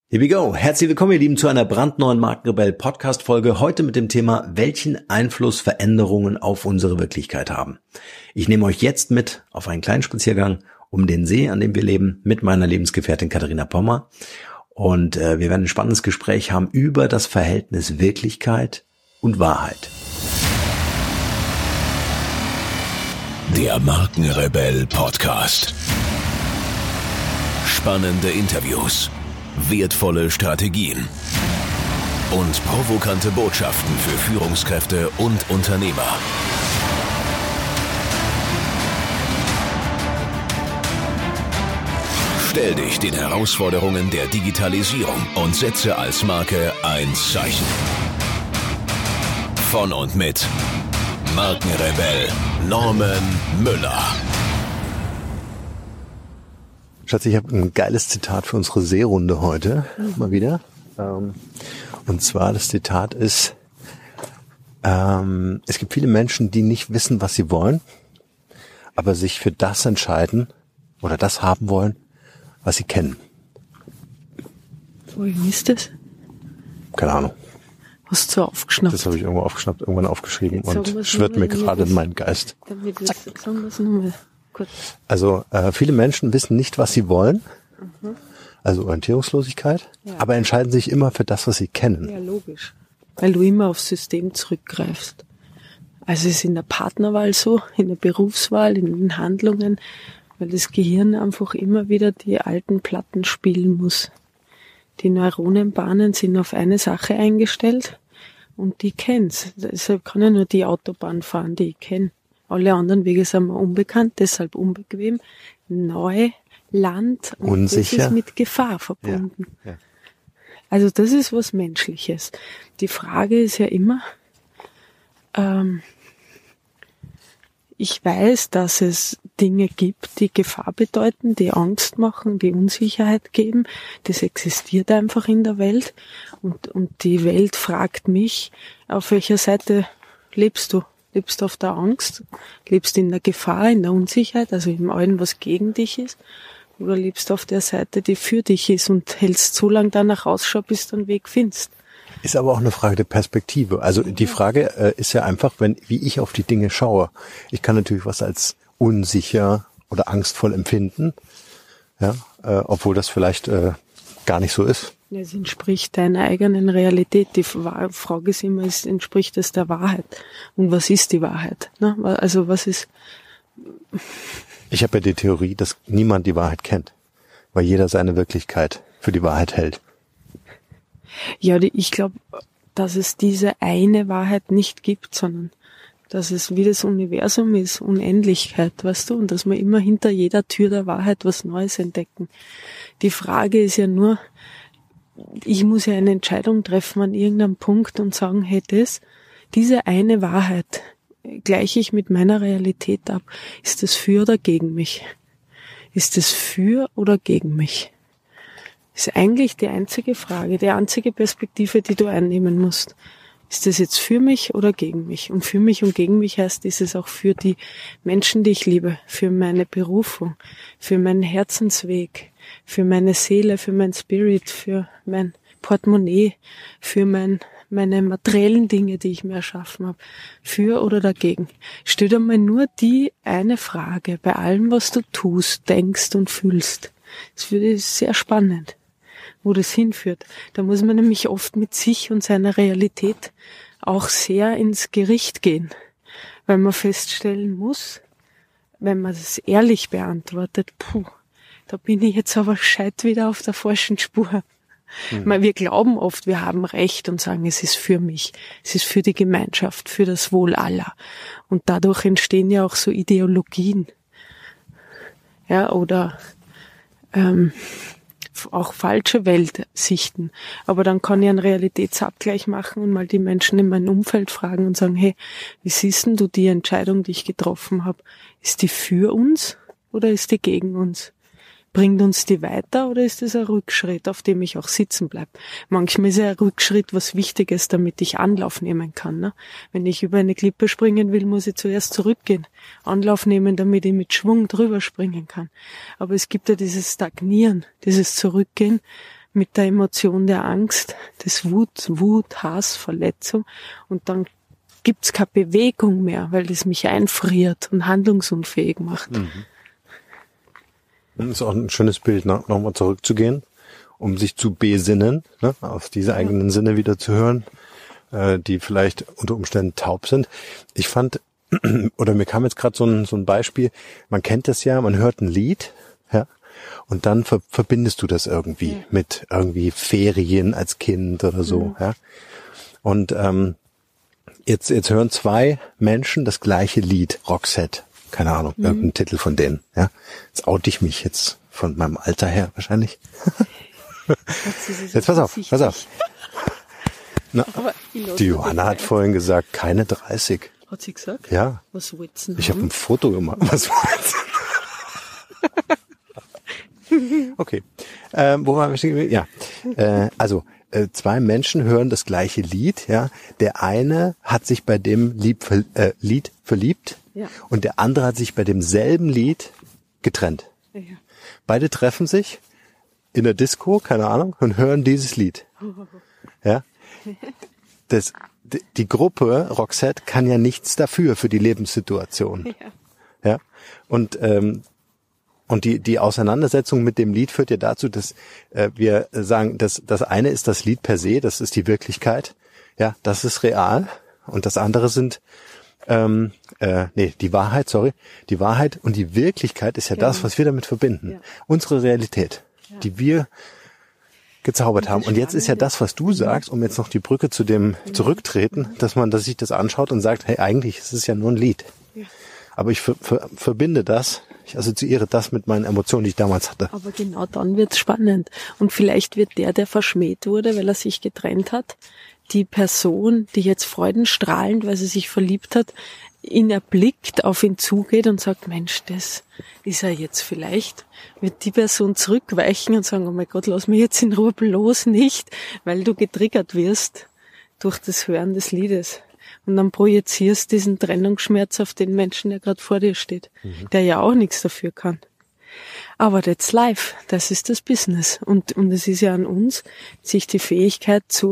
Here we go. Herzlich willkommen, ihr Lieben, zu einer brandneuen Markenrebell-Podcast-Folge. Heute mit dem Thema, welchen Einfluss Veränderungen auf unsere Wirklichkeit haben. Ich nehme euch jetzt mit auf einen kleinen Spaziergang um den See, an dem wir leben, mit meiner Lebensgefährtin Katharina Pommer. Und wir werden ein spannendes Gespräch haben über das Verhältnis Wirklichkeit und Wahrheit. Der Markenrebell-Podcast. Spannende Interviews. Wertvolle Strategien und provokante Botschaften für Führungskräfte und Unternehmer. Stell dich den Herausforderungen der Digitalisierung und setze als Marke ein Zeichen. Von und mit Markenrebell Norman Müller. Schatz, ich habe ein geiles Zitat für unsere Seerunde heute, mal wieder. Und zwar, das Zitat ist, es gibt viele Menschen, die nicht wissen, was sie wollen, aber sich für das entscheiden oder das haben wollen, was sie kennen. Wohin ist das? Keine Ahnung. Hast du aufgeschnappt? Das habe ich irgendwo aufgeschnappt, irgendwann aufgeschrieben Jetzt und schwirrt mir gerade in meinen Geist. Damit das, sagen wir es nochmal kurz. Also viele Menschen wissen nicht, was sie wollen, also Orientierungslosigkeit, aber entscheiden sich immer für das, was sie kennen. Ja, logisch. Weil du immer aufs System zurückgreifst. Also es ist in der Partnerwahl so, in der Berufswahl, in den Handlungen, weil das Gehirn einfach immer wieder die alten Platten spielen muss. Die Neuronenbahnen sind auf eine Sache eingestellt und die kenn's. Deshalb kann ich nur die Autobahn fahren, die ich kenne. Alle anderen Wege sind mir unbekannt, deshalb unbequem, neu, Land und unsicher. Das ist mit Gefahr verbunden. Ja. Also das ist was Menschliches. Die Frage ist ja immer, ich weiß, dass es Dinge gibt, die Gefahr bedeuten, die Angst machen, die Unsicherheit geben. Das existiert einfach in der Welt. Und die Welt fragt mich, auf welcher Seite lebst du? Lebst du auf der Angst? Lebst du in der Gefahr, in der Unsicherheit, also in allem, was gegen dich ist? Oder lebst du auf der Seite, die für dich ist und hältst so lange danach Ausschau, bis du einen Weg findest? Ist aber auch eine Frage der Perspektive. Also die Frage ist ja einfach, wie ich auf die Dinge schaue. Ich kann natürlich was als unsicher oder angstvoll empfinden, ja, obwohl das vielleicht gar nicht so ist. Es entspricht deiner eigenen Realität. Die Frage ist immer, entspricht es der Wahrheit? Und was ist die Wahrheit? Also was ist... Ich habe ja die Theorie, dass niemand die Wahrheit kennt, weil jeder seine Wirklichkeit für die Wahrheit hält. Ja, ich glaube, dass es diese eine Wahrheit nicht gibt, sondern dass es wie das Universum ist, Unendlichkeit, weißt du, und dass wir immer hinter jeder Tür der Wahrheit was Neues entdecken. Die Frage ist ja nur, ich muss ja eine Entscheidung treffen an irgendeinem Punkt und sagen, hey, diese eine Wahrheit gleiche ich mit meiner Realität ab. Ist das für oder gegen mich? Ist es für oder gegen mich? Ist eigentlich die einzige Frage, die einzige Perspektive, die du einnehmen musst. Ist das jetzt für mich oder gegen mich? Und für mich und gegen mich heißt, ist es auch für die Menschen, die ich liebe, für meine Berufung, für meinen Herzensweg, für meine Seele, für mein Spirit, für mein Portemonnaie, für meine materiellen Dinge, die ich mir erschaffen habe, für oder dagegen. Stell dir mal nur die eine Frage bei allem, was du tust, denkst und fühlst. Das würde sehr spannend, wo das hinführt. Da muss man nämlich oft mit sich und seiner Realität auch sehr ins Gericht gehen, weil man feststellen muss, wenn man das ehrlich beantwortet, da bin ich jetzt aber gescheit wieder auf der falschen Spur. Weil wir glauben oft, wir haben Recht und sagen, es ist für mich, es ist für die Gemeinschaft, für das Wohl aller. Und dadurch entstehen ja auch so Ideologien. Ja, oder auch falsche Weltsichten. Aber dann kann ich einen Realitätsabgleich machen und mal die Menschen in meinem Umfeld fragen und sagen, hey, wie siehst denn du die Entscheidung, die ich getroffen habe? Ist die für uns oder ist die gegen uns? Bringt uns die weiter oder ist es ein Rückschritt, auf dem ich auch sitzen bleibe? Manchmal ist ja ein Rückschritt was Wichtiges, damit ich Anlauf nehmen kann. Ne? Wenn ich über eine Klippe springen will, muss ich zuerst zurückgehen, Anlauf nehmen, damit ich mit Schwung drüber springen kann. Aber es gibt ja dieses Stagnieren, dieses Zurückgehen, mit der Emotion der Angst, des Wut, Hass, Verletzung und dann gibt's keine Bewegung mehr, weil das mich einfriert und handlungsunfähig macht. Das ist auch ein schönes Bild, nochmal zurückzugehen, um sich zu besinnen, ne, auf diese eigenen Sinne wieder zu hören, die vielleicht unter Umständen taub sind. Ich fand, oder mir kam jetzt gerade so ein Beispiel, man kennt das ja, man hört ein Lied, ja, und dann verbindest du das irgendwie mit irgendwie Ferien als Kind oder so, ja. Und jetzt hören zwei Menschen das gleiche Lied, Roxette, keine Ahnung, irgendein Titel von denen, ja. Jetzt oute ich mich jetzt von meinem Alter her wahrscheinlich. Jetzt pass auf. Na, die Johanna hat vorhin gesagt, keine 30. Hat sie gesagt? Ja. Was wollt's denn? Ich habe ein Foto gemacht. Was wollt's? Okay. Wo waren wir stehen? Ja. Also zwei Menschen hören das gleiche Lied. Ja. Der eine hat sich bei dem Lied verliebt und der andere hat sich bei demselben Lied getrennt. Ja. Beide treffen sich in der Disco, keine Ahnung, und hören dieses Lied. Ja. Die Gruppe Roxette kann ja nichts dafür für die Lebenssituation. Ja. Und die Auseinandersetzung mit dem Lied führt ja dazu, dass wir sagen, dass das eine ist das Lied per se, das ist die Wirklichkeit. Ja, das ist real. Und das andere sind die Wahrheit, Die Wahrheit und die Wirklichkeit ist ja das, was wir damit verbinden. Ja. Unsere Realität, die wir gezaubert haben. Und jetzt ist ja das, was du sagst, um jetzt noch die Brücke zu dem zurücktreten, dass sich das anschaut und sagt, hey, eigentlich ist es ja nur ein Lied. Ja. Aber ich verbinde das, ich assoziiere das mit meinen Emotionen, die ich damals hatte. Aber genau dann wird's spannend. Und vielleicht wird der verschmäht wurde, weil er sich getrennt hat, die Person, die jetzt freudenstrahlend, weil sie sich verliebt hat, ihn erblickt, auf ihn zugeht und sagt, Mensch, das ist er jetzt vielleicht, wird die Person zurückweichen und sagen, oh mein Gott, lass mich jetzt in Ruhe, bloß nicht, weil du getriggert wirst durch das Hören des Liedes. Und dann projizierst diesen Trennungsschmerz auf den Menschen, der gerade vor dir steht, der ja auch nichts dafür kann. Aber that's life, das ist das Business. Und es ist ja an uns, sich die Fähigkeit zu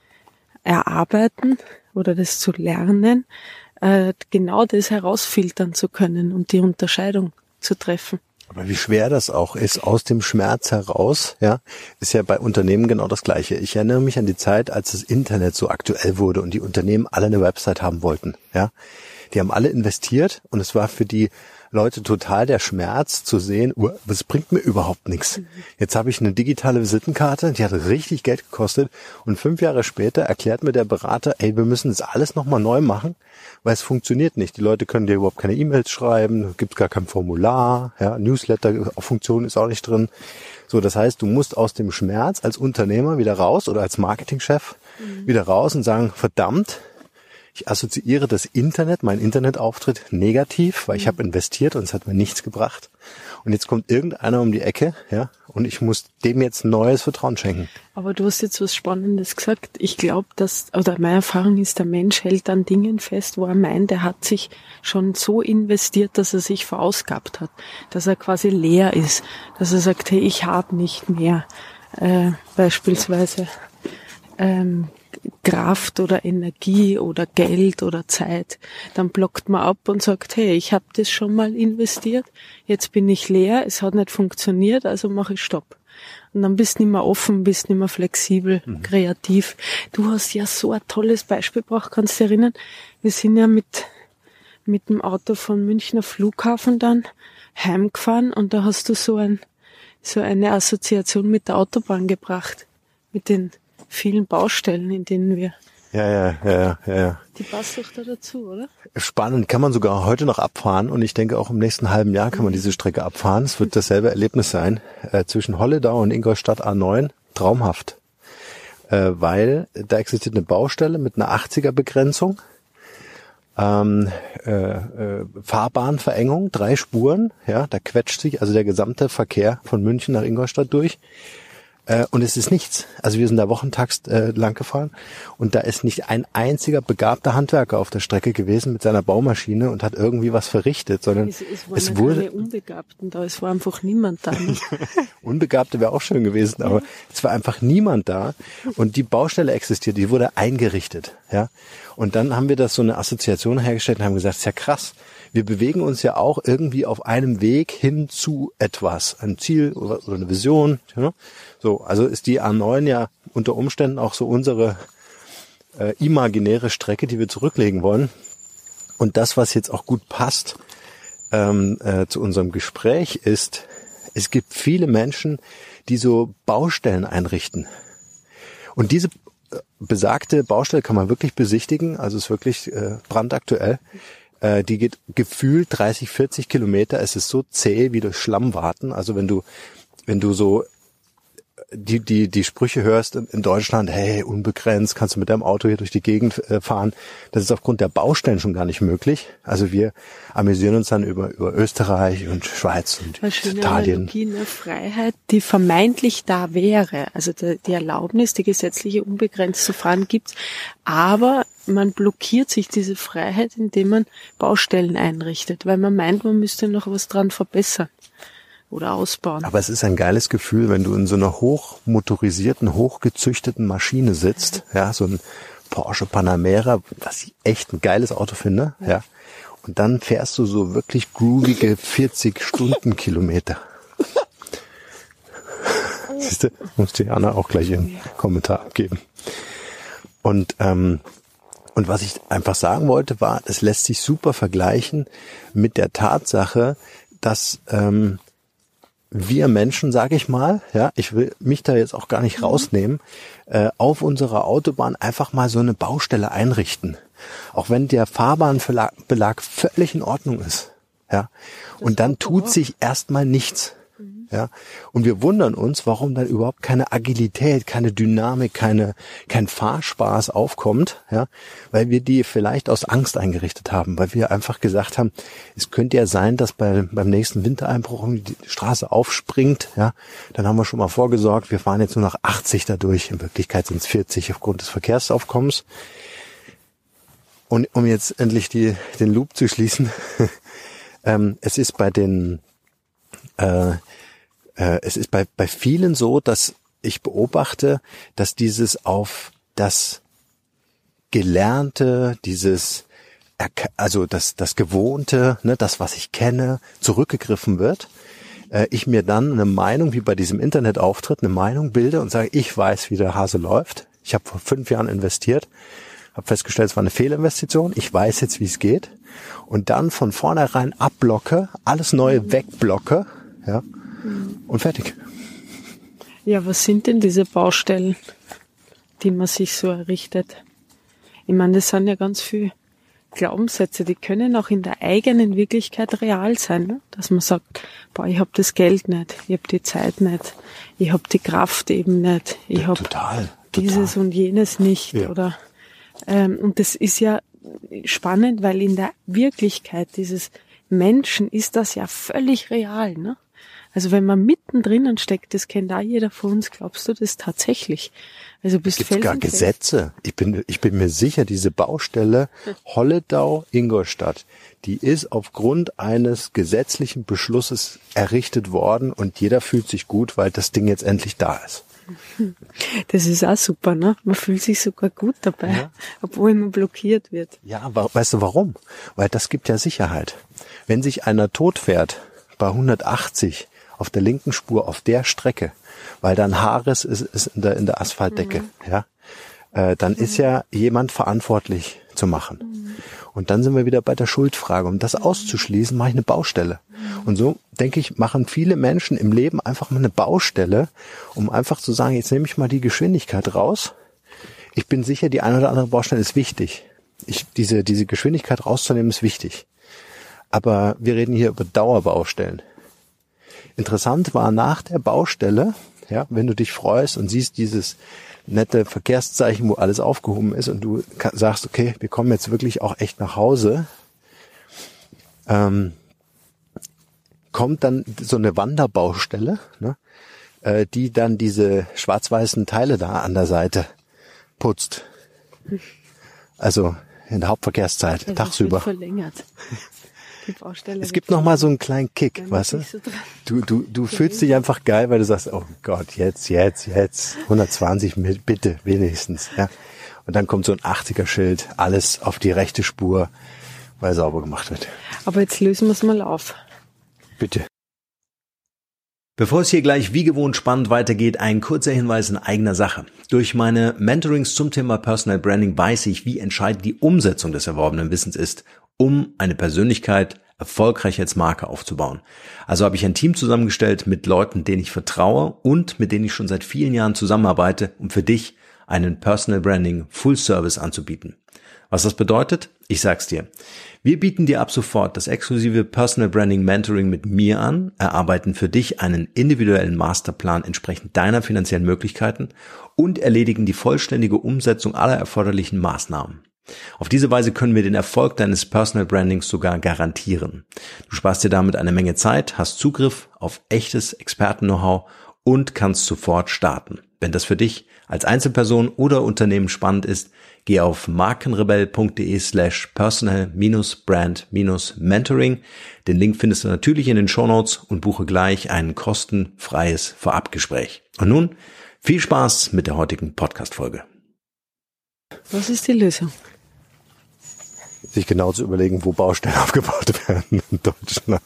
erarbeiten oder das zu lernen, genau das herausfiltern zu können und die Unterscheidung zu treffen. Aber wie schwer das auch ist, aus dem Schmerz heraus, ja, ist ja bei Unternehmen genau das Gleiche. Ich erinnere mich an die Zeit, als das Internet so aktuell wurde und die Unternehmen alle eine Website haben wollten, ja. Die haben alle investiert und es war für die Leute total der Schmerz zu sehen, das bringt mir überhaupt nichts. Jetzt habe ich eine digitale Visitenkarte, die hat richtig Geld gekostet und 5 Jahre später erklärt mir der Berater, ey, wir müssen das alles nochmal neu machen, weil es funktioniert nicht. Die Leute können dir überhaupt keine E-Mails schreiben, gibt gar kein Formular, ja, Newsletter-Funktion ist auch nicht drin. So, das heißt, du musst aus dem Schmerz als Unternehmer wieder raus oder als Marketingchef wieder raus und sagen, verdammt, ich assoziiere das Internet, mein Internetauftritt negativ, weil ich habe investiert und es hat mir nichts gebracht. Und jetzt kommt irgendeiner um die Ecke, ja, und ich muss dem jetzt neues Vertrauen schenken. Aber du hast jetzt was Spannendes gesagt. Ich glaube, meine Erfahrung ist, der Mensch hält an Dingen fest, wo er meint, er hat sich schon so investiert, dass er sich verausgabt hat, dass er quasi leer ist, dass er sagt, hey, ich habe nicht mehr, beispielsweise Kraft oder Energie oder Geld oder Zeit, dann blockt man ab und sagt, hey, ich habe das schon mal investiert, jetzt bin ich leer, es hat nicht funktioniert, also mache ich Stopp. Und dann bist du nicht mehr offen, bist nicht mehr flexibel, kreativ. Du hast ja so ein tolles Beispiel gebracht, kannst du dich erinnern? Wir sind ja mit dem Auto von Münchner Flughafen dann heimgefahren und da hast du so eine Assoziation mit der Autobahn gebracht, mit den vielen Baustellen, in denen wir... Ja. Die passt doch da dazu, oder? Spannend, kann man sogar heute noch abfahren und ich denke auch im nächsten halben Jahr kann man diese Strecke abfahren. Es wird dasselbe Erlebnis sein. Zwischen Holledau und Ingolstadt A9, traumhaft. Weil da existiert eine Baustelle mit einer 80er-Begrenzung, Fahrbahnverengung, 3 Spuren, ja, da quetscht sich also der gesamte Verkehr von München nach Ingolstadt durch. Und es ist nichts. Also wir sind da wochentags lang gefahren und da ist nicht ein einziger begabter Handwerker auf der Strecke gewesen mit seiner Baumaschine und hat irgendwie was verrichtet, sondern es wurde keine Unbegabten da, es war einfach niemand da. Ne? Unbegabte wäre auch schön gewesen, aber es war einfach niemand da und die Baustelle existiert, die wurde eingerichtet, ja. Und dann haben wir das so eine Assoziation hergestellt und haben gesagt, ist ja krass. Wir bewegen uns ja auch irgendwie auf einem Weg hin zu etwas, ein Ziel oder eine Vision. Ja? So, also ist die A9 ja unter Umständen auch so unsere imaginäre Strecke, die wir zurücklegen wollen. Und das, was jetzt auch gut passt zu unserem Gespräch ist, es gibt viele Menschen, die so Baustellen einrichten. Und diese besagte Baustelle kann man wirklich besichtigen, also ist wirklich brandaktuell. Die geht gefühlt 30, 40 Kilometer. Es ist so zäh wie durch Schlamm warten. Also wenn du so die Sprüche hörst in Deutschland, hey, unbegrenzt, kannst du mit deinem Auto hier durch die Gegend fahren. Das ist aufgrund der Baustellen schon gar nicht möglich. Also wir amüsieren uns dann über Österreich und Schweiz und Italien. Eine Freiheit, die vermeintlich da wäre. Also die Erlaubnis, die gesetzliche unbegrenzt zu fahren gibt's. Aber man blockiert sich diese Freiheit, indem man Baustellen einrichtet, weil man meint, man müsste noch was dran verbessern oder ausbauen. Aber es ist ein geiles Gefühl, wenn du in so einer hochmotorisierten, hochgezüchteten Maschine sitzt, ja, so ein Porsche Panamera, was ich echt ein geiles Auto finde, ja. Und dann fährst du so wirklich groovige 40 Stundenkilometer. Siehst du, muss die Anna auch gleich einen Kommentar abgeben. Und was ich einfach sagen wollte, war, es lässt sich super vergleichen mit der Tatsache, dass wir Menschen, sage ich mal, ja, ich will mich da jetzt auch gar nicht rausnehmen, auf unserer Autobahn einfach mal so eine Baustelle einrichten. Auch wenn der Fahrbahnbelag völlig in Ordnung ist, ja. Und dann tut sich erstmal nichts. Ja, und wir wundern uns, warum dann überhaupt keine Agilität, keine Dynamik, kein Fahrspaß aufkommt, ja, weil wir die vielleicht aus Angst eingerichtet haben, weil wir einfach gesagt haben, es könnte ja sein, dass beim nächsten Wintereinbruch die Straße aufspringt, ja, dann haben wir schon mal vorgesorgt, wir fahren jetzt nur noch 80 dadurch, in Wirklichkeit sind es 40 aufgrund des Verkehrsaufkommens. Und um jetzt endlich den Loop zu schließen, es ist bei vielen so, dass ich beobachte, dass dieses auf das Gelernte, also das Gewohnte, ne, das, was ich kenne, zurückgegriffen wird. Ich mir dann eine Meinung, wie bei diesem Internetauftritt, eine Meinung bilde und sage, ich weiß, wie der Hase läuft. Ich habe vor 5 Jahren investiert, habe festgestellt, es war eine Fehlinvestition. Ich weiß jetzt, wie es geht. Und dann von vornherein abblocke, alles Neue wegblocke, ja. Und fertig. Ja, was sind denn diese Baustellen, die man sich so errichtet? Ich meine, das sind ja ganz viele Glaubenssätze, die können auch in der eigenen Wirklichkeit real sein, ne? Dass man sagt, boah, ich habe das Geld nicht, ich habe die Zeit nicht, ich habe die Kraft eben nicht, ich habe dieses und jenes nicht. Ja. Oder und das ist ja spannend, weil in der Wirklichkeit dieses Menschen ist das ja völlig real, ne? Also wenn man mittendrin steckt, das kennt auch jeder von uns, glaubst du das tatsächlich? Also bist Gibt's gar Gesetze? Ich bin mir sicher, diese Baustelle Holledau-Ingolstadt, die ist aufgrund eines gesetzlichen Beschlusses errichtet worden und jeder fühlt sich gut, weil das Ding jetzt endlich da ist. Das ist auch super, ne? Man fühlt sich sogar gut dabei, ja. Obwohl man blockiert wird. Ja, aber weißt du warum? Weil das gibt ja Sicherheit. Wenn sich einer totfährt bei 180 auf der linken Spur auf der Strecke, weil da ein Haarriss ist in der Asphaltdecke, ja, dann ist ja jemand verantwortlich zu machen. Und dann sind wir wieder bei der Schuldfrage. Um das auszuschließen, mache ich eine Baustelle. Und so, denke ich, machen viele Menschen im Leben einfach mal eine Baustelle, um einfach zu sagen, jetzt nehme ich mal die Geschwindigkeit raus. Ich bin sicher, die eine oder andere Baustelle ist wichtig. Diese Geschwindigkeit rauszunehmen ist wichtig. Aber wir reden hier über Dauerbaustellen. Interessant war nach der Baustelle, ja, wenn du dich freust und siehst dieses nette Verkehrszeichen, wo alles aufgehoben ist und du sagst, okay, wir kommen jetzt wirklich auch echt nach Hause, kommt dann so eine Wanderbaustelle, ne, die dann diese schwarz-weißen Teile da an der Seite putzt. Also in der Hauptverkehrszeit, also tagsüber. Es wird verlängert. Die Baustelle es gibt noch mal so einen kleinen Kick, weißt du? Du fühlst dich einfach geil, weil du sagst, oh Gott, jetzt, 120 bitte, wenigstens, ja. Und dann kommt so ein 80er-Schild, alles auf die rechte Spur, weil sauber gemacht wird. Aber jetzt lösen wir es mal auf. Bitte. Bevor es hier gleich wie gewohnt spannend weitergeht, ein kurzer Hinweis in eigener Sache. Durch meine Mentorings zum Thema Personal Branding weiß ich, wie entscheidend die Umsetzung des erworbenen Wissens ist, um eine Persönlichkeit erfolgreich als Marke aufzubauen. Also habe ich ein Team zusammengestellt mit Leuten, denen ich vertraue und mit denen ich schon seit vielen Jahren zusammenarbeite, um für dich einen Personal Branding Full Service anzubieten. Was das bedeutet? Ich sag's dir. Wir bieten dir ab sofort das exklusive Personal Branding Mentoring mit mir an, erarbeiten für dich einen individuellen Masterplan entsprechend deiner finanziellen Möglichkeiten und erledigen die vollständige Umsetzung aller erforderlichen Maßnahmen. Auf diese Weise können wir den Erfolg deines Personal Brandings sogar garantieren. Du sparst dir damit eine Menge Zeit, hast Zugriff auf echtes Experten-Know-how und kannst sofort starten. Wenn das für dich als Einzelperson oder Unternehmen spannend ist, geh auf markenrebell.de/personal-brand-mentoring. Den Link findest du natürlich in den Shownotes und buche gleich ein kostenfreies Vorabgespräch. Und nun viel Spaß mit der heutigen Podcast-Folge. Was ist die Lösung? Sich genau zu überlegen, wo Baustellen aufgebaut werden in Deutschland.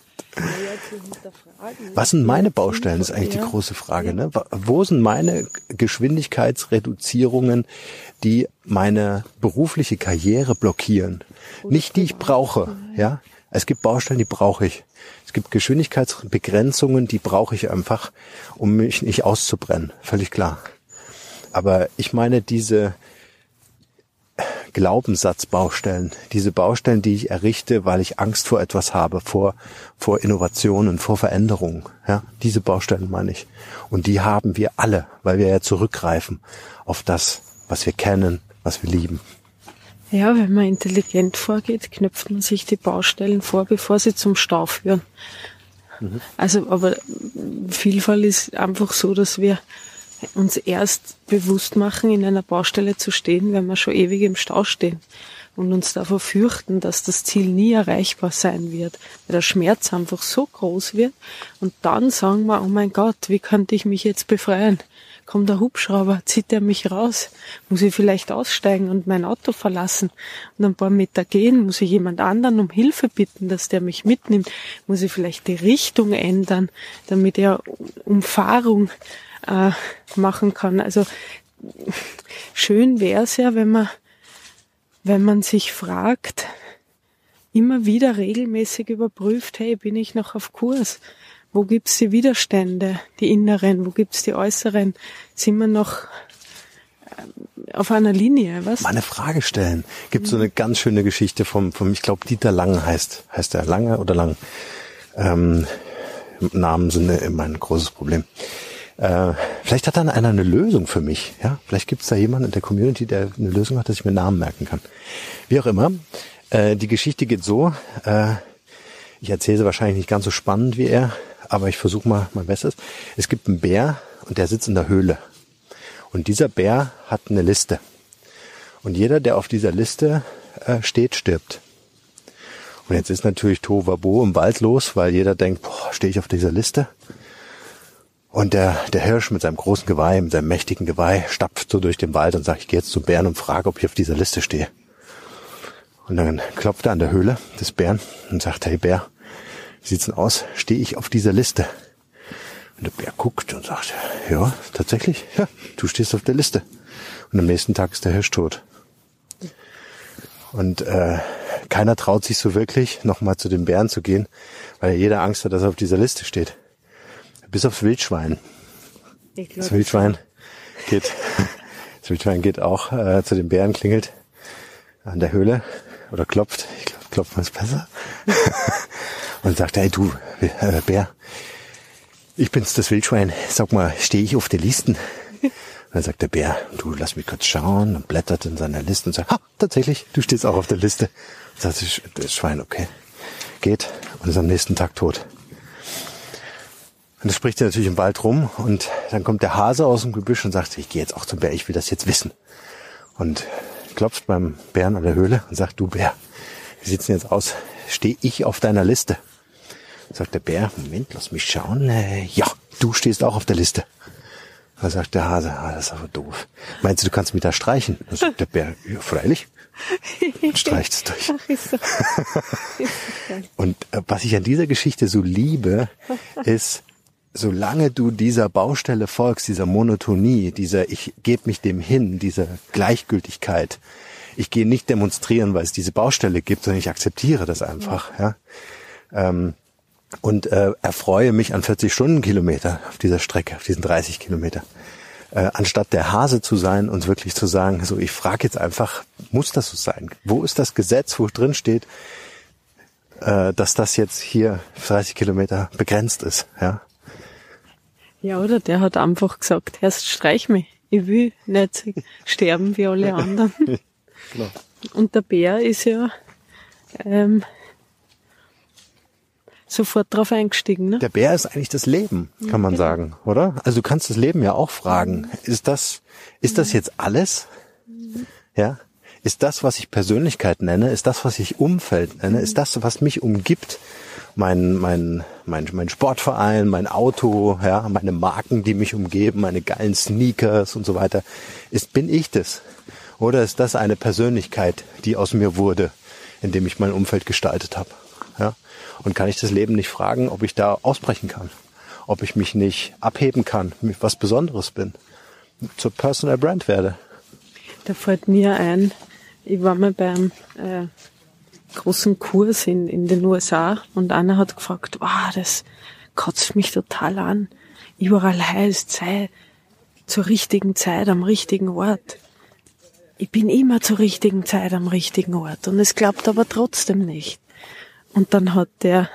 Was sind meine Baustellen, ist eigentlich die große Frage. Ne? Wo sind meine Geschwindigkeitsreduzierungen, die meine berufliche Karriere blockieren? Nicht die ich brauche. Ja, es gibt Baustellen, die brauche ich. Es gibt Geschwindigkeitsbegrenzungen, die brauche ich einfach, um mich nicht auszubrennen. Völlig klar. Aber ich meine diese Glaubenssatzbaustellen, diese Baustellen, die ich errichte, weil ich Angst vor etwas habe, vor Innovationen, vor Veränderungen. Ja, diese Baustellen meine ich. Und die haben wir alle, weil wir ja zurückgreifen auf das, was wir kennen, was wir lieben. Ja, wenn man intelligent vorgeht, knöpft man sich die Baustellen vor, bevor sie zum Stau führen. Also, aber Vielfalt ist einfach so, dass wir uns erst bewusst machen, in einer Baustelle zu stehen, wenn wir schon ewig im Stau stehen und uns davor fürchten, dass das Ziel nie erreichbar sein wird, weil der Schmerz einfach so groß wird und dann sagen wir, oh mein Gott, wie könnte ich mich jetzt befreien? Kommt der Hubschrauber, zieht er mich raus? Muss ich vielleicht aussteigen und mein Auto verlassen und ein paar Meter gehen? Muss ich jemand anderen um Hilfe bitten, dass der mich mitnimmt? Muss ich vielleicht die Richtung ändern, damit er Umfahrung machen kann. Also schön wäre es ja, wenn man sich fragt, immer wieder regelmäßig überprüft, hey, bin ich noch auf Kurs? Wo gibt's die Widerstände, die inneren? Wo gibt's die äußeren? Sind wir noch auf einer Linie? Was? Mal eine Frage stellen. Gibt so eine ganz schöne Geschichte vom ich glaube Dieter Lange heißt der Lange oder Lang? Namen sind immer ein großes Problem. Vielleicht hat dann einer eine Lösung für mich. Ja, vielleicht gibt es da jemanden in der Community, der eine Lösung hat, dass ich mir Namen merken kann. Wie auch immer. Die Geschichte geht so. Ich erzähle sie wahrscheinlich nicht ganz so spannend wie er, aber ich versuche mal mein Bestes. Es gibt einen Bär und der sitzt in der Höhle. Und dieser Bär hat eine Liste. Und jeder, der auf dieser Liste steht, stirbt. Und jetzt ist natürlich Tohuwabohu im Wald los, weil jeder denkt, boah, stehe ich auf dieser Liste? Und der Hirsch mit seinem großen Geweih, mit seinem mächtigen Geweih, stapft so durch den Wald und sagt, ich gehe jetzt zum Bären und frage, ob ich auf dieser Liste stehe. Und dann klopft er an der Höhle des Bären und sagt, hey Bär, wie sieht's denn aus? Stehe ich auf dieser Liste? Und der Bär guckt und sagt, ja, tatsächlich, ja, du stehst auf der Liste. Und am nächsten Tag ist der Hirsch tot. Und keiner traut sich so wirklich, nochmal zu den Bären zu gehen, weil jeder Angst hat, dass er auf dieser Liste steht. Bis aufs Wildschwein. Das Wildschwein geht auch zu den Bären, klingelt an der Höhle oder klopft. Ich glaube, klopfen ist besser. Und sagt, hey du, Bär, ich bin's, das Wildschwein. Sag mal, stehe ich auf der Liste? Und dann sagt der Bär, du, lass mich kurz schauen, und blättert in seiner Liste und sagt, tatsächlich, du stehst auch auf der Liste. Und sagt das Schwein, okay. Geht und ist am nächsten Tag tot. Und das spricht ja natürlich im Wald rum und dann kommt der Hase aus dem Gebüsch und sagt, ich gehe jetzt auch zum Bär, ich will das jetzt wissen. Und klopft beim Bären an der Höhle und sagt, du Bär, wie sieht's denn jetzt aus? Stehe ich auf deiner Liste? Sagt der Bär, Moment, lass mich schauen. Ja, du stehst auch auf der Liste. Da sagt der Hase, das ist aber doof. Meinst du, du kannst mich da streichen? Da sagt der Bär, ja, freilich. Und streicht es durch. Ach, ist so. Und was ich an dieser Geschichte so liebe, ist, solange du dieser Baustelle folgst, dieser Monotonie, dieser ich gebe mich dem hin, dieser Gleichgültigkeit, ich gehe nicht demonstrieren, weil es diese Baustelle gibt, sondern ich akzeptiere das einfach, ja. Und erfreue mich an 40 Stundenkilometer auf dieser Strecke, auf diesen 30 Kilometer. Anstatt der Hase zu sein und wirklich zu sagen, so ich frage jetzt einfach, muss das so sein? Wo ist das Gesetz, wo drin steht, dass das jetzt hier 30 Kilometer begrenzt ist, ja? Ja, oder der hat einfach gesagt, erst streich mich, ich will nicht sterben wie alle anderen. Genau. Und der Bär ist ja sofort drauf eingestiegen, ne? Der Bär ist eigentlich das Leben, kann man sagen, oder? Also du kannst das Leben ja auch fragen. Ist das jetzt alles? Ja? Ist das, was ich Persönlichkeit nenne? Ist das, was ich Umfeld nenne? Ist das, was mich umgibt? Mein Sportverein, mein Auto, ja, meine Marken, die mich umgeben, meine geilen Sneakers und so weiter. Bin ich das? Oder ist das eine Persönlichkeit, die aus mir wurde, indem ich mein Umfeld gestaltet habe? Ja? Und kann ich das Leben nicht fragen, ob ich da ausbrechen kann? Ob ich mich nicht abheben kann, was Besonderes bin, zur Personal Brand werde? Da fällt mir ein, ich war mal beim großen Kurs in den USA und einer hat gefragt, das kotzt mich total an. Überall heißt, sei zur richtigen Zeit am richtigen Ort. Ich bin immer zur richtigen Zeit am richtigen Ort und es klappt aber trotzdem nicht. Und dann hat der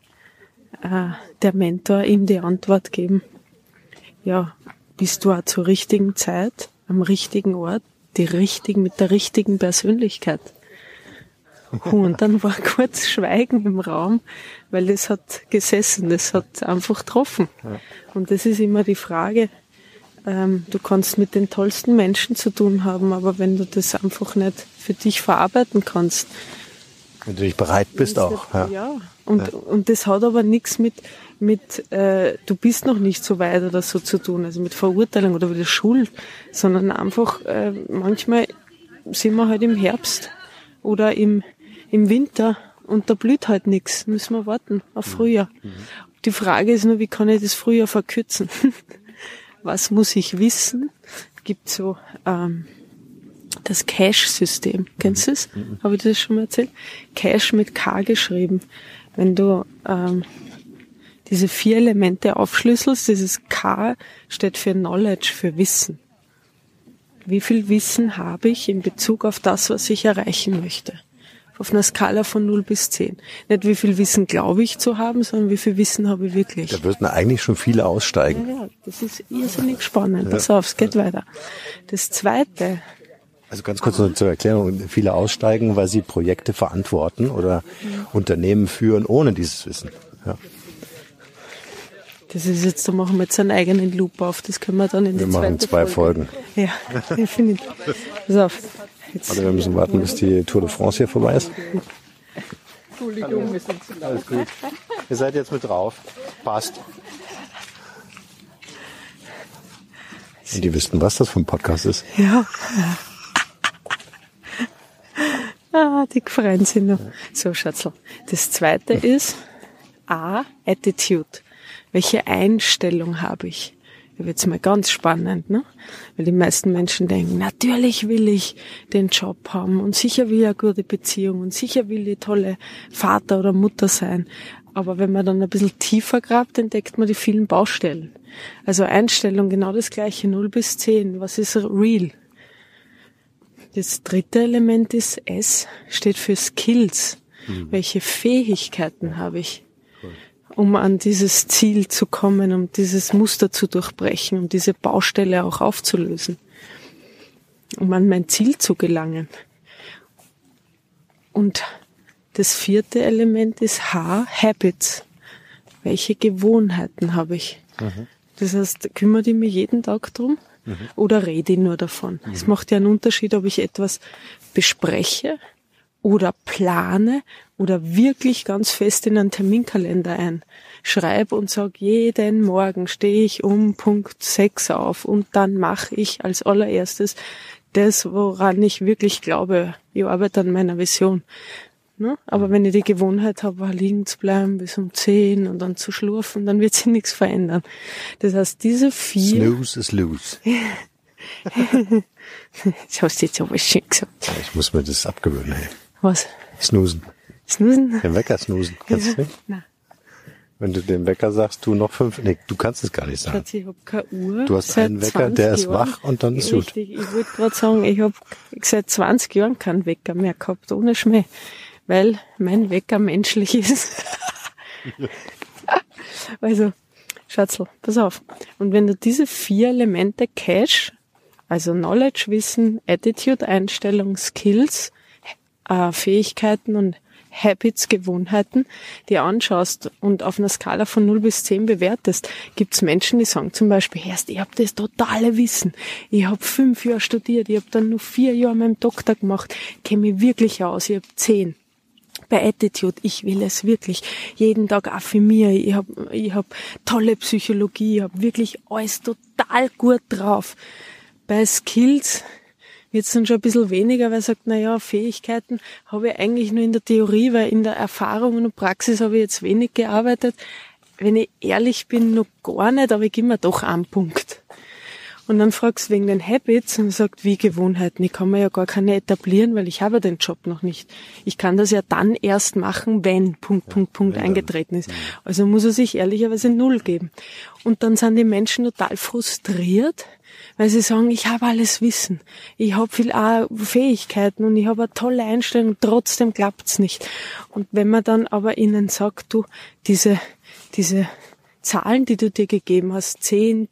Mentor ihm die Antwort gegeben, ja, bist du auch zur richtigen Zeit, am richtigen Ort, mit der richtigen Persönlichkeit. Und dann war kurz Schweigen im Raum, weil das hat gesessen, das hat einfach getroffen. Und das ist immer die Frage, du kannst mit den tollsten Menschen zu tun haben, aber wenn du das einfach nicht für dich verarbeiten kannst, wenn du nicht bereit bist auch. Ja. Und das hat aber nichts mit du bist noch nicht so weit oder so zu tun, also mit Verurteilung oder wieder Schuld, sondern einfach, manchmal sind wir halt im Herbst oder im Winter und da blüht halt nichts, müssen wir warten auf Frühjahr. Die Frage ist nur, wie kann ich das Frühjahr verkürzen? Was muss ich wissen? Es gibt so, das Cache-System. Kennst du das? Habe ich das schon mal erzählt? Cache mit K geschrieben. Wenn du diese 4 Elemente aufschlüsselst, dieses K steht für Knowledge, für Wissen. Wie viel Wissen habe ich in Bezug auf das, was ich erreichen möchte? Auf einer Skala von 0 bis 10. Nicht wie viel Wissen glaube ich zu haben, sondern wie viel Wissen habe ich wirklich. Da würden eigentlich schon viele aussteigen. Ja, das ist irrsinnig spannend. Pass auf, es geht weiter. Das Zweite. Also ganz kurz noch zur Erklärung. Viele aussteigen, weil sie Projekte verantworten oder Unternehmen führen ohne dieses Wissen. Ja. Das ist jetzt, da machen wir jetzt einen eigenen Loop auf. Das können wir dann in die zweite Folge. Wir machen 2 Folgen. Ja, definitiv. Pass auf. Jetzt. Also wir müssen warten, bis die Tour de France hier vorbei ist. Entschuldigung, wir sind zu laut. Alles gut. Ihr seid jetzt mit drauf. Passt. Und die wüssten, was das für ein Podcast ist. Ja. Die freuen sich noch. So, Schatzl. Das Zweite ist Attitude. Welche Einstellung habe ich? Da wird's mal ganz spannend, ne? Weil die meisten Menschen denken, natürlich will ich den Job haben und sicher will ich eine gute Beziehung und sicher will ich tolle Vater oder Mutter sein. Aber wenn man dann ein bisschen tiefer grabt, entdeckt man die vielen Baustellen. Also Einstellung, genau das Gleiche, 0 bis 10. Was ist real? Das dritte Element ist S, steht für Skills. Welche Fähigkeiten habe ich? Um an dieses Ziel zu kommen, um dieses Muster zu durchbrechen, um diese Baustelle auch aufzulösen, um an mein Ziel zu gelangen. Und das vierte Element ist H, Habits. Welche Gewohnheiten habe ich? Das heißt, kümmere ich mich jeden Tag drum oder rede ich nur davon? Es macht ja einen Unterschied, ob ich etwas bespreche oder plane oder wirklich ganz fest in einen Terminkalender einschreibe und sage, jeden Morgen stehe ich um Punkt 6 auf und dann mache ich als allererstes das, woran ich wirklich glaube. Ich arbeite an meiner Vision. Ne? Aber wenn ich die Gewohnheit habe, liegen zu bleiben bis um 10 und dann zu schlurfen, dann wird sich nichts verändern. Das heißt, diese 4... Snooze is loose. Das hast du jetzt aber schön gesagt. Ja, ich muss mir das abgewöhnen. Ey. Was? Snoozen. Snoozen? Den Wecker snoozen. Kannst du nicht? Nein. Wenn du dem Wecker sagst, du noch 5... Nee, du kannst es gar nicht sagen. Schatz, ich habe keine Uhr. Du hast einen Wecker, der ist wach und dann ist gut. Richtig, ich wollte gerade sagen, ich habe seit 20 Jahren keinen Wecker mehr gehabt, ohne Schmäh. Weil mein Wecker menschlich ist. Also, Schatzl, pass auf. Und wenn du diese 4 Elemente Cash, also Knowledge, Wissen, Attitude, Einstellung, Skills, Fähigkeiten und Habits, Gewohnheiten, die anschaust und auf einer Skala von 0 bis 10 bewertest, gibt's Menschen, die sagen zum Beispiel, erst, ich habe das totale Wissen, ich habe 5 Jahre studiert, ich habe dann nur 4 Jahre meinen Doktor gemacht, kenne mich wirklich aus, ich habe 10. Bei Attitude, ich will es wirklich jeden Tag affirmieren, ich hab tolle Psychologie, ich habe wirklich alles total gut drauf. Bei Skills wird's dann schon ein bisschen weniger, weil er sagt, Fähigkeiten habe ich eigentlich nur in der Theorie, weil in der Erfahrung und Praxis habe ich jetzt wenig gearbeitet. Wenn ich ehrlich bin, noch gar nicht, aber ich gebe mir doch einen Punkt. Und dann fragst du wegen den Habits und sagt, wie Gewohnheiten. Ich kann mir ja gar keine etablieren, weil ich habe den Job noch nicht. Ich kann das ja dann erst machen, wenn Punkt eingetreten ist. Also muss er sich ehrlicherweise 0 geben. Und dann sind die Menschen total frustriert, weil sie sagen, ich habe alles Wissen. Ich habe viel Fähigkeiten und ich habe eine tolle Einstellung, trotzdem klappt's nicht. Und wenn man dann aber ihnen sagt, du, diese Zahlen, die du dir gegeben hast, 10,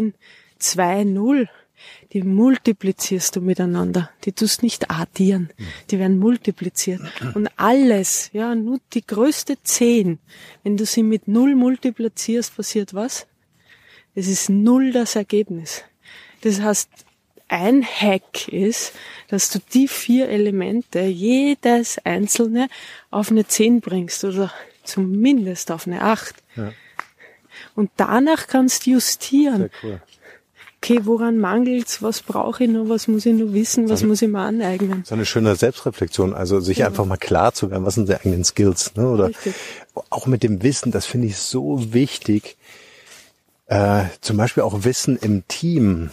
2, 0, die multiplizierst du miteinander. Die tust nicht addieren. Die werden multipliziert. Und alles, nur die größte 10, wenn du sie mit 0 multiplizierst, passiert was? Es ist 0 das Ergebnis. Das heißt, ein Hack ist, dass du die 4 Elemente, jedes einzelne, auf eine 10 bringst oder zumindest auf eine 8. Ja. Und danach kannst du justieren. Sehr cool. Okay, woran mangelt's? Was brauche ich noch? Was muss ich noch wissen? Was muss ich mir aneignen? So eine schöne Selbstreflexion, also sich einfach mal klar zu werden, was sind die eigenen Skills, ne? Oder richtig. Auch mit dem Wissen, das finde ich so wichtig. Zum Beispiel auch Wissen im Team,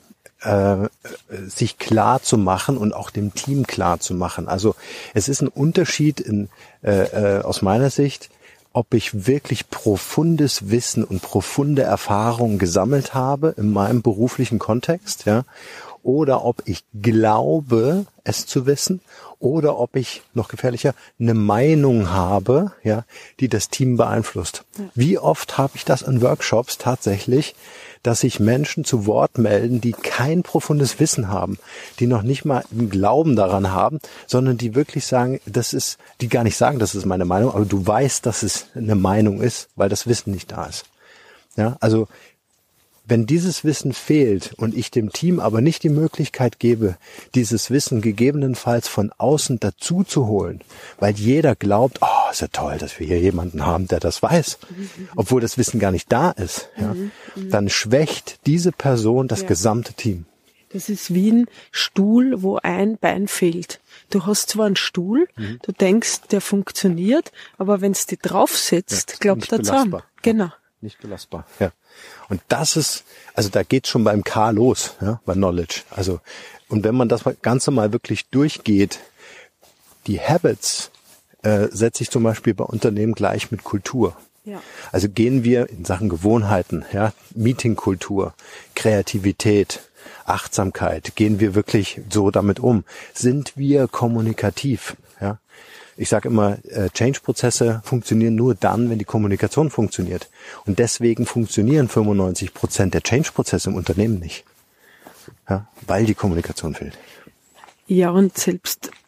sich klar zu machen und auch dem Team klar zu machen. Also es ist ein Unterschied aus meiner Sicht, ob ich wirklich profundes Wissen und profunde Erfahrungen gesammelt habe in meinem beruflichen Kontext, ja, oder ob ich glaube, es zu wissen, oder ob ich, noch gefährlicher, eine Meinung habe, ja, die das Team beeinflusst. Ja. Wie oft habe ich das in Workshops tatsächlich, dass sich Menschen zu Wort melden, die kein profundes Wissen haben, die noch nicht mal einen Glauben daran haben, sondern die wirklich sagen, die gar nicht sagen, das ist meine Meinung, aber du weißt, dass es eine Meinung ist, weil das Wissen nicht da ist. Ja, also wenn dieses Wissen fehlt und ich dem Team aber nicht die Möglichkeit gebe, dieses Wissen gegebenenfalls von außen dazu zu holen, weil jeder glaubt, oh, ist ja toll, dass wir hier jemanden haben, der das weiß, obwohl das Wissen gar nicht da ist, ja, dann schwächt diese Person das gesamte Team. Das ist wie ein Stuhl, wo ein Bein fehlt. Du hast zwar einen Stuhl, du denkst, der funktioniert, aber wenn es dir draufsetzt, klappt er zusammen. Genau. Nicht belastbar, ja. Und das ist, also da geht's schon beim K los, ja, bei Knowledge. Also, und wenn man das Ganze mal wirklich durchgeht, die Habits setze ich zum Beispiel bei Unternehmen gleich mit Kultur. Ja. Also gehen wir in Sachen Gewohnheiten, ja, Meetingkultur, Kreativität, Achtsamkeit, gehen wir wirklich so damit um? Sind wir kommunikativ, ja? Ich sage immer, Change-Prozesse funktionieren nur dann, wenn die Kommunikation funktioniert. Und deswegen funktionieren 95% der Change-Prozesse im Unternehmen nicht. Ja, weil die Kommunikation fehlt. Ja, und selbst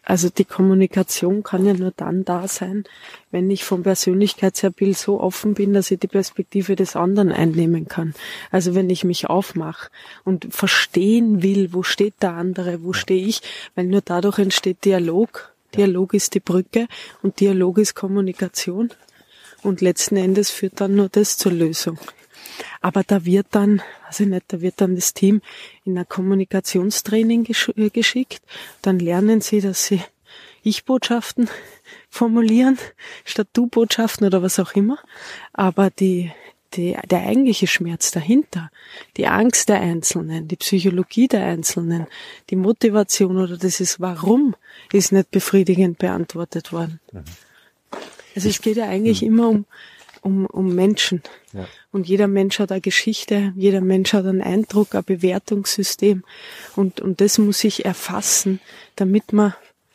also die Kommunikation kann ja nur dann da sein, wenn ich vom Persönlichkeitsbild so offen bin, dass ich die Perspektive des anderen einnehmen kann. Also wenn ich mich aufmache und verstehen will, wo steht der andere, wo stehe ich, weil nur dadurch entsteht Dialog. Dialog ist die Brücke und Dialog ist Kommunikation. Und letzten Endes führt dann nur das zur Lösung. Aber da wird dann das Team in ein Kommunikationstraining geschickt. Dann lernen sie, dass sie Ich-Botschaften formulieren, statt Du-Botschaften oder was auch immer. Aber der eigentliche Schmerz dahinter, die Angst der Einzelnen, die Psychologie der Einzelnen, die Motivation oder dieses Warum ist nicht befriedigend beantwortet worden. Also es geht ja eigentlich immer um Menschen. Ja. Und jeder Mensch hat eine Geschichte, jeder Mensch hat einen Eindruck, ein Bewertungssystem. Und das muss ich erfassen, damit man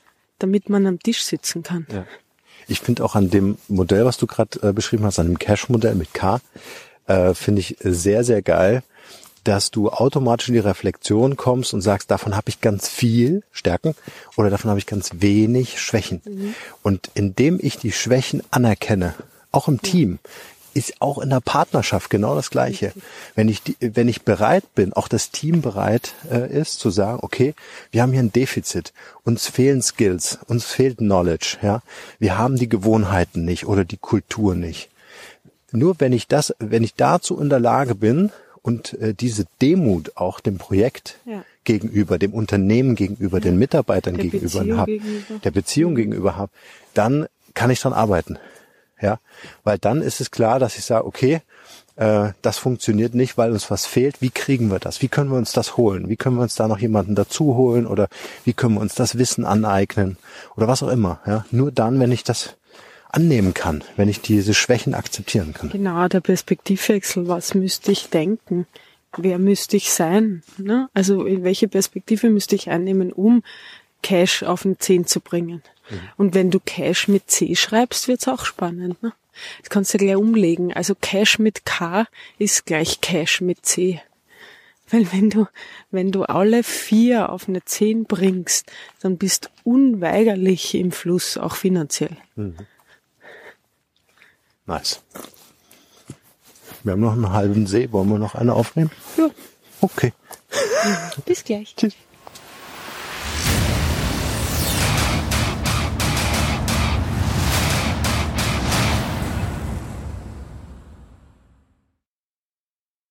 am Tisch sitzen kann. Ja. Ich finde auch an dem Modell, was du gerade beschrieben hast, an dem Cash-Modell mit K, finde ich sehr, sehr geil, dass du automatisch in die Reflexion kommst und sagst, davon habe ich ganz viel Stärken oder davon habe ich ganz wenig Schwächen. Mhm. Und indem ich die Schwächen anerkenne, auch im Team, ist auch in der Partnerschaft genau das Gleiche. Wenn ich bereit bin, auch das Team bereit ist, zu sagen, okay, wir haben hier ein Defizit, uns fehlen Skills, uns fehlt Knowledge, ja, wir haben die Gewohnheiten nicht oder die Kultur nicht. Nur wenn ich dazu in der Lage bin und diese Demut auch dem Projekt gegenüber, dem Unternehmen gegenüber, den Mitarbeitern gegenüber habe, der Beziehung gegenüber habe, dann kann ich dran arbeiten. Ja, weil dann ist es klar, dass ich sage, okay, das funktioniert nicht, weil uns was fehlt. Wie kriegen wir das? Wie können wir uns das holen? Wie können wir uns da noch jemanden dazu holen? Oder wie können wir uns das Wissen aneignen? Oder was auch immer. Ja, nur dann, wenn ich das annehmen kann, wenn ich diese Schwächen akzeptieren kann. Genau, der Perspektivwechsel. Was müsste ich denken? Wer müsste ich sein? Ne? Also in welche Perspektive müsste ich einnehmen, um Cash auf den 10 zu bringen? Und wenn du Cash mit C schreibst, wird's auch spannend. Ne? Das kannst du gleich umlegen. Also Cash mit K ist gleich Cash mit C. Weil wenn du alle 4 auf eine 10 bringst, dann bist du unweigerlich im Fluss, auch finanziell. Mhm. Nice. Wir haben noch einen halben See. Wollen wir noch eine aufnehmen? Ja. Okay. Bis gleich. Tschüss.